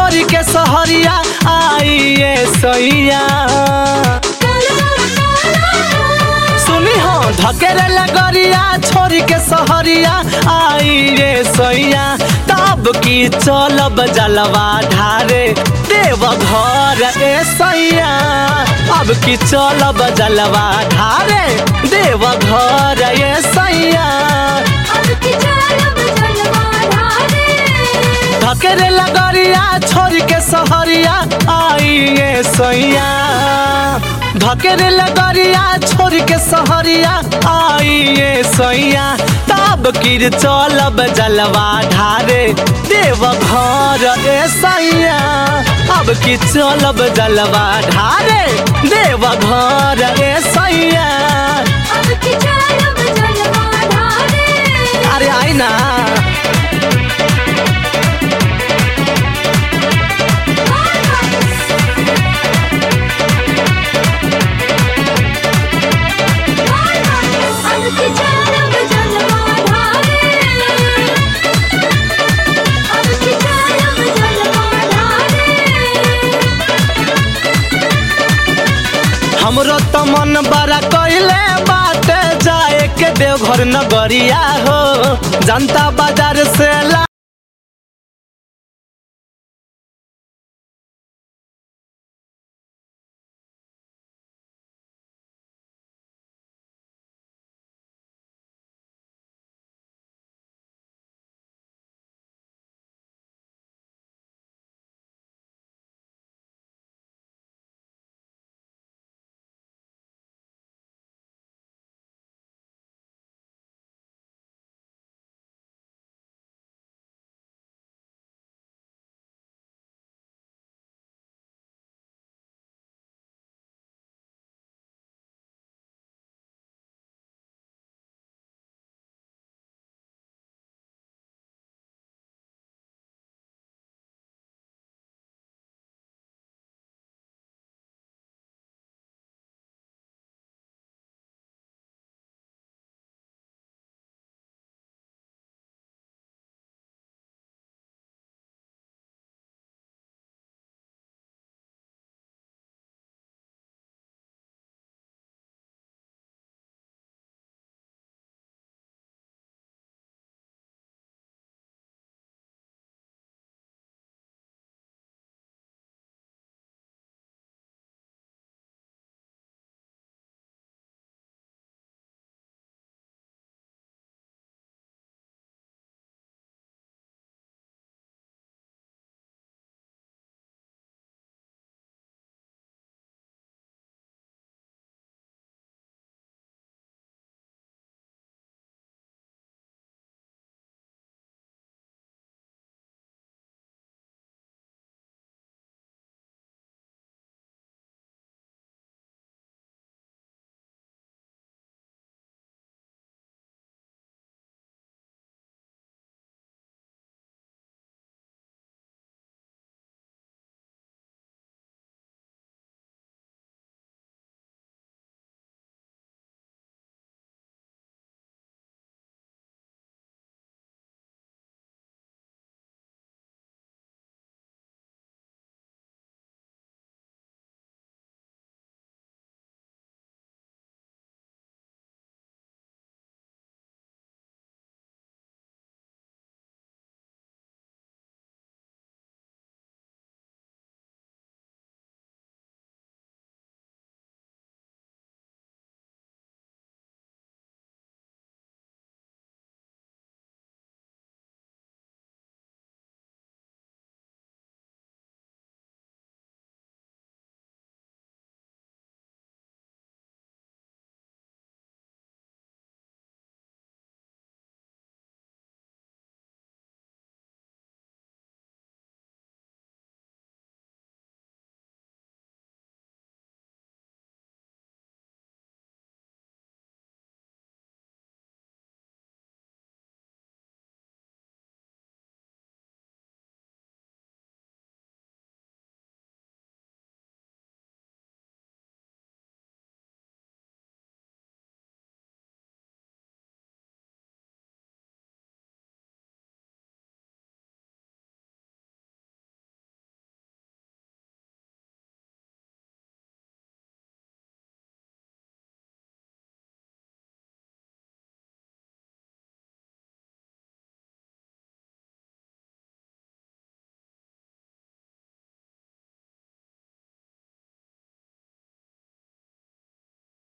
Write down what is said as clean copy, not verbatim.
छोरी के सहरिया आइए सैया सुनी हो धकेरे लगरिया छोरी के सहरिया आइए सैया तब की चलब जलवा ढारे देव घर ए सैया अब की चलब जलवा ढारे देव घर ए सैया धकेरे लगरिया छोरी के सहरिया आइए सैया धकेरे लगरिया छोरी के सहरिया आइए सैया तब की चलब जलवा ढारे देव घर ए सैया अब की चलब जलवा ढारे देव घर ए सैया अरे आई ना हमरो तो मन बड़ा कइले बाटे जाए के देवघर नगरिया हो जनता बाजार से ला